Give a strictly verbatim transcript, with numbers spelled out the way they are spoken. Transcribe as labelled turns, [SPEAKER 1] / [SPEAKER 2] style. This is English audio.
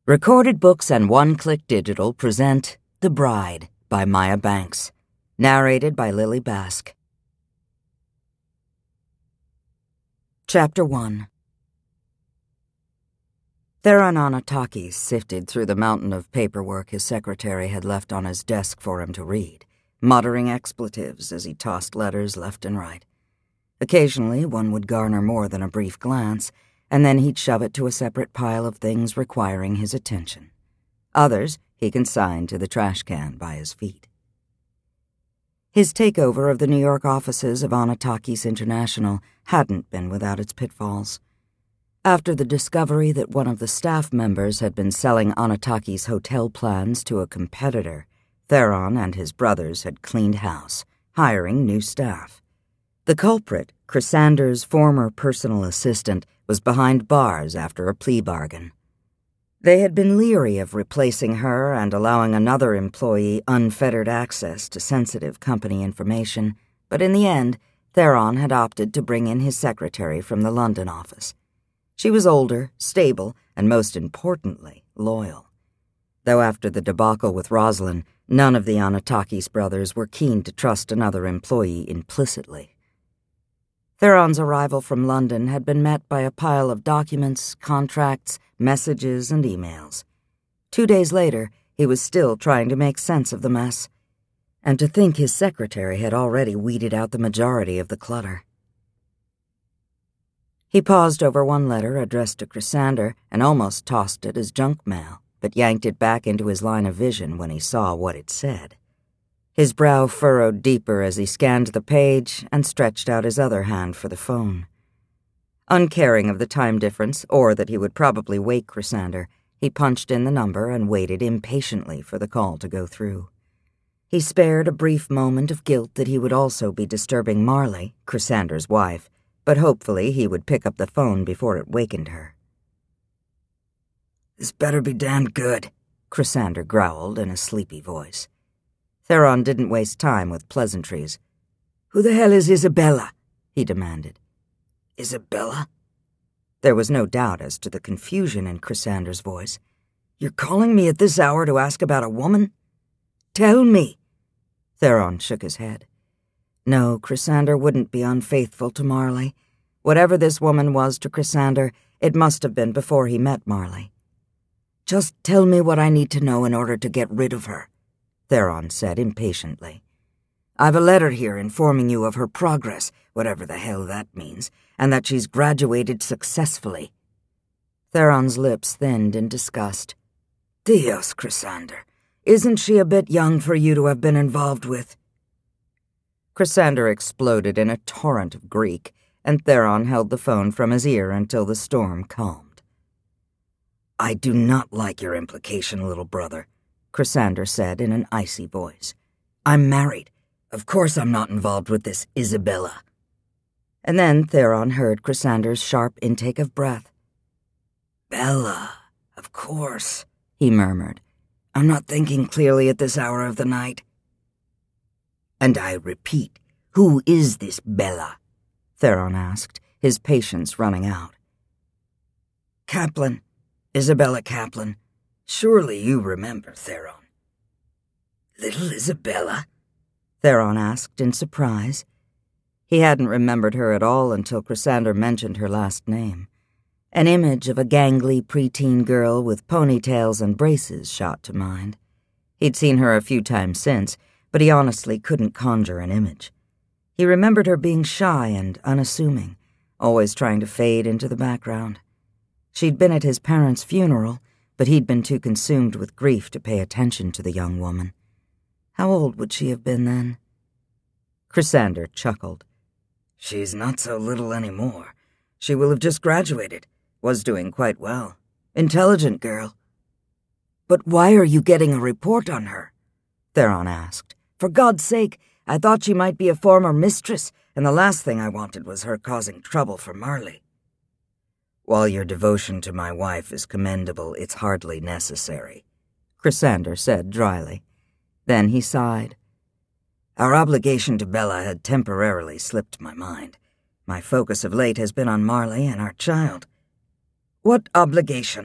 [SPEAKER 1] Recorded Books and One Click Digital present The Bride by Maya Banks, narrated by Lily Bask. Chapter one. Theron Anatakis sifted through the mountain of paperwork his secretary had left on his desk for him to read, muttering expletives as he tossed letters left and right. Occasionally, one would garner more than a brief glance, and then he'd shove it to a separate pile of things requiring his attention. Others he consigned to the trash can by his feet. His takeover of the New York offices of Anatakis International hadn't been without its pitfalls. After the discovery that one of the staff members had been selling Anatakis' hotel plans to a competitor, Theron and his brothers had cleaned house, hiring new staff. The culprit, Chrysander's former personal assistant, was behind bars after a plea bargain. They had been leery of replacing her and allowing another employee unfettered access to sensitive company information, but in the end, Theron had opted to bring in his secretary from the London office. She was older, stable, and most importantly, loyal. Though after the debacle with Rosalind, none of the Anatakis brothers were keen to trust another employee implicitly. Theron's arrival from London had been met by a pile of documents, contracts, messages, and emails. Two days later, he was still trying to make sense of the mess, and to think his secretary had already weeded out the majority of the clutter. He paused over one letter addressed to Chrysander and almost tossed it as junk mail, but yanked it back into his line of vision when he saw what it said. His brow furrowed deeper as he scanned the page and stretched out his other hand for the phone. Uncaring of the time difference, or that he would probably wake Chrysander, he punched in the number and waited impatiently for the call to go through. He spared a brief moment of guilt that he would also be disturbing Marley, Chrysander's wife, but hopefully he would pick up the phone before it wakened her. "This better be damned good," Chrysander growled in a sleepy voice. Theron didn't waste time with pleasantries. "Who the hell is Isabella?" he demanded. "Isabella?" There was no doubt as to the confusion in Chrysander's voice. "You're calling me at this hour to ask about a woman? Tell me." Theron shook his head. No, Chrysander wouldn't be unfaithful to Marley. Whatever this woman was to Chrysander, it must have been before he met Marley. "Just tell me what I need to know in order to get rid of her," Theron said impatiently. "I've a letter here informing you of her progress, whatever the hell that means, and that she's graduated successfully." Theron's lips thinned in disgust. "Dios, Chrysander, isn't she a bit young for you to have been involved with?" Chrysander exploded in a torrent of Greek, and Theron held the phone from his ear until the storm calmed. "I do not like your implication, little brother," Chrysander said in an icy voice. "I'm married. Of course I'm not involved with this Isabella." And then Theron heard Chrysander's sharp intake of breath. "Bella, of course," he murmured. "I'm not thinking clearly at this hour of the night." "And I repeat, who is this Bella?" Theron asked, his patience running out. "Kaplan. Isabella Kaplan. Surely you remember, Theron." "Little Isabella?" Theron asked in surprise. He hadn't remembered her at all until Chrysander mentioned her last name. An image of a gangly preteen girl with ponytails and braces shot to mind. He'd seen her a few times since, but he honestly couldn't conjure an image. He remembered her being shy and unassuming, always trying to fade into the background. She'd been at his parents' funeral, but he'd been too consumed with grief to pay attention to the young woman. How old would she have been then? Chrysander chuckled. "She's not so little anymore. She will have just graduated. Was doing quite well. Intelligent girl." "But why are you getting a report on her?" Theron asked. "For God's sake, I thought she might be a former mistress, and the last thing I wanted was her causing trouble for Marley." "While your devotion to my wife is commendable, it's hardly necessary," Chrysander said dryly. Then he sighed. "Our obligation to Bella had temporarily slipped my mind. My focus of late has been on Marley and our child." "What obligation?"